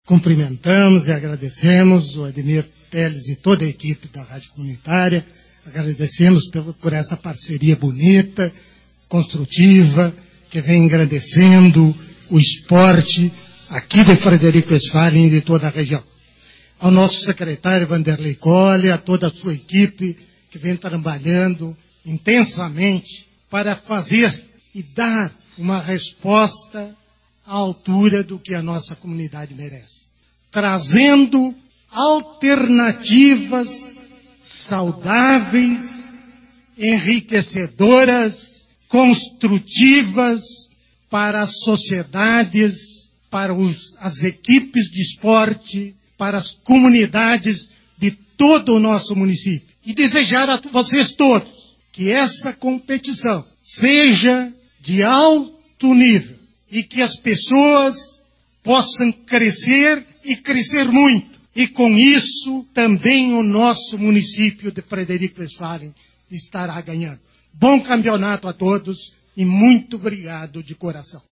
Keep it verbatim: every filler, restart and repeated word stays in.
cumprimentamos e agradecemos o Ademir Teles e toda a equipe da Rádio Comunitária, agradecemos por, por essa parceria bonita, construtiva, que vem engrandecendo o esporte aqui de Frederico Westphalen e de toda a região. Ao nosso secretário Vanderlei Colli, a toda a sua equipe, que vem trabalhando intensamente para fazer e dar uma resposta à altura do que a nossa comunidade merece, trazendo alternativas saudáveis, enriquecedoras, construtivas para as sociedades, para os, as equipes de esporte, para as comunidades de todo o nosso município. E desejar a vocês todos que essa competição seja de alto nível e que as pessoas possam crescer e crescer muito. E com isso também o nosso município de Frederico Westphalen estará ganhando. Bom campeonato a todos e muito obrigado de coração.